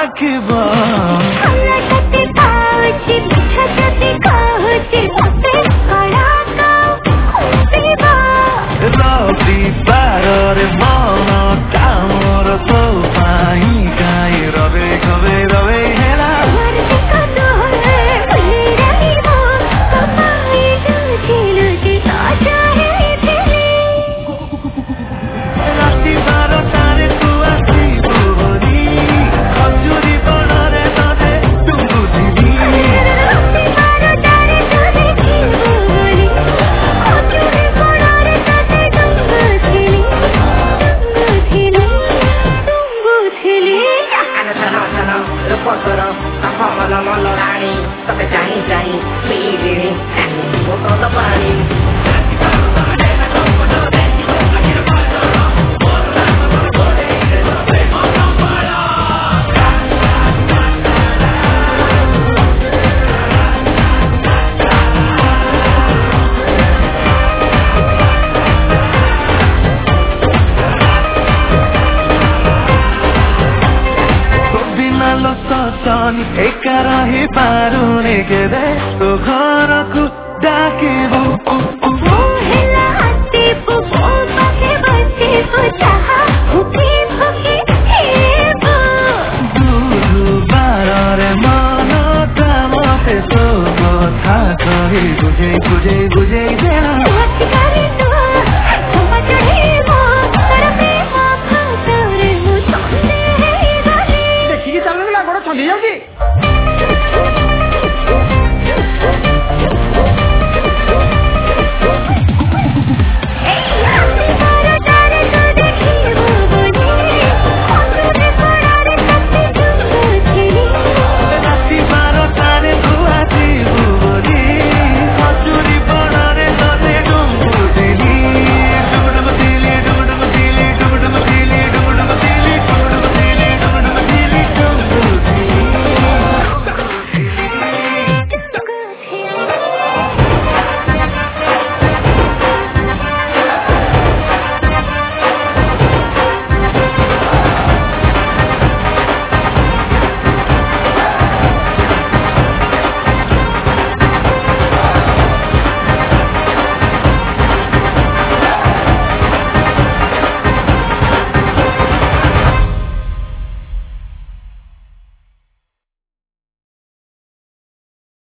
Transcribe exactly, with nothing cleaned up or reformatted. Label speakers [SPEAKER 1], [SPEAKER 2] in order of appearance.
[SPEAKER 1] डाकिबो रविवार मन कामर तो पाई गाई रवे गवे रवे हेला राति बारटारे तू आसिबु बोली खजुरी बणरे तते तू बुझिली रानी तब जानी जानी पीली वो तो पानी सनी एका रही पारुने के दे तो घर को डाकिबो गुरुबारे मन कामते तो कथा कही बुझे बुझे बुझे देना देखिए चलने लगा गोड़ छंदी जाऊँगी।